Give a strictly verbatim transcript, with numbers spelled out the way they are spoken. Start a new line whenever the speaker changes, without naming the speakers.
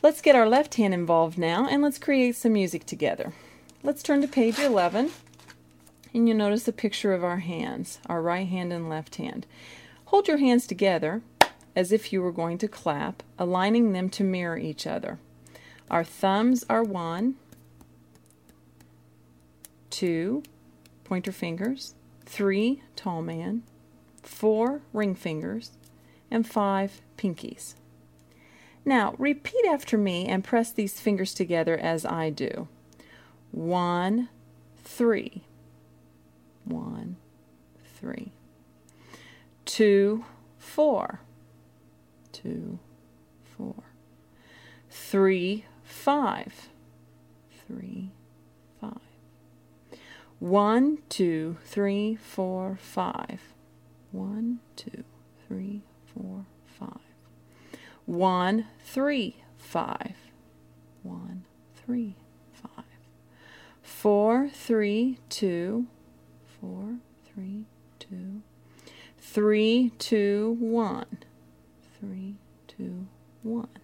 Let's get our left hand involved now, and let's create some music together. Let's turn to page eleven, and you'll notice a picture of our hands, our right hand and left hand. Hold your hands together as if you were going to clap, aligning them to mirror each other. Our thumbs are one, two, pointer fingers, three, tall man, four, ring fingers, and five, pinkies. Now, repeat after me and press these fingers together as I do. One, three. One, three. Two, four. Two, four. Three, five. Three, five. One, two, three, four, five. One, two, three, four, five. One, three, five. One, three, five. Four, three, two. Four, three, two. Three, two, one. Three, two, one.